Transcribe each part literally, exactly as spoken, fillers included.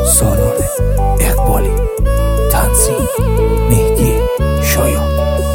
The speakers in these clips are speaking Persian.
سالار اقبالی، تنظیم مهدی شایان.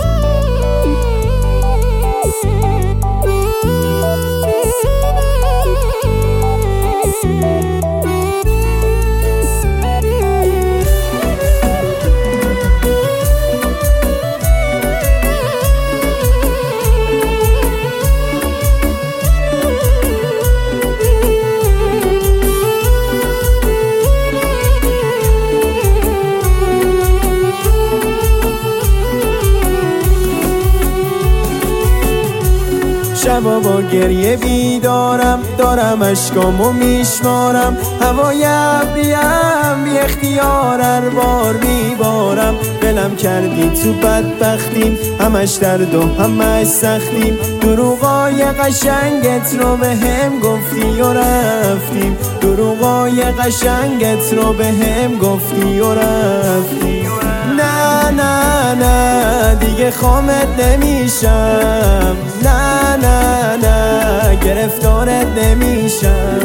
شبا با گریه بیدارم، دارم اشکامو میشمارم، هوای ابریم بی اختیار هر بار میبارم. دلم کردی تو بدبختیم، همش درد و همش سختیم، دروغای قشنگت رو به هم گفتی و رفتیم، دروغای قشنگت رو به هم گفتی و رفتیم. نه نه نه دیگه خامت نمیشم، نه نه نه گرفتارت نمیشم.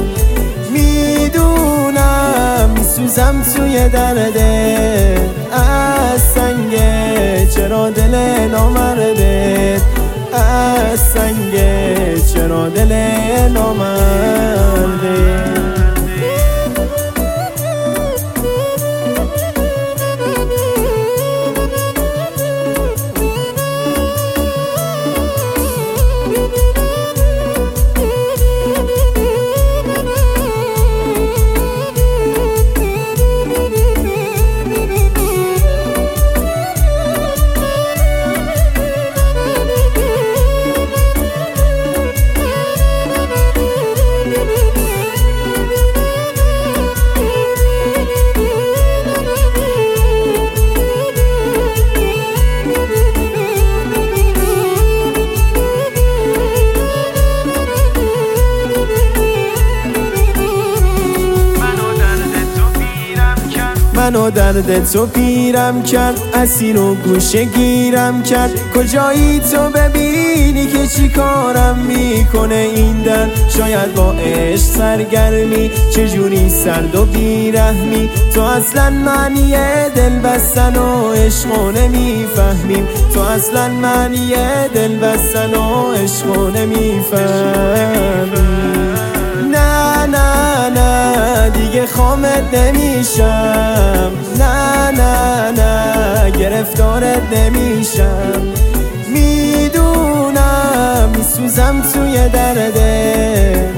میدونم میسوزم توی درده، از سنگه چرا دل نامرده، از سنگه چرا دل نامرده. منو درد تو پیرم کرد، اسیر و گوشه گیرم کرد. کجایی تو ببینی که چی کارم میکنه این درد؟ شاید با عشق سرگرمی، چجوری سرد و بیرحمی. تو اصلا معنی دل بستن و عشقو نمیفهمیم، تو اصلا معنی دل بستن و عشقو نمیفهمیم. نه نه نه دیگه خامت نمیشم، نه نه نه گرفتارت نمیشم. میدونم میسوزم توی درده،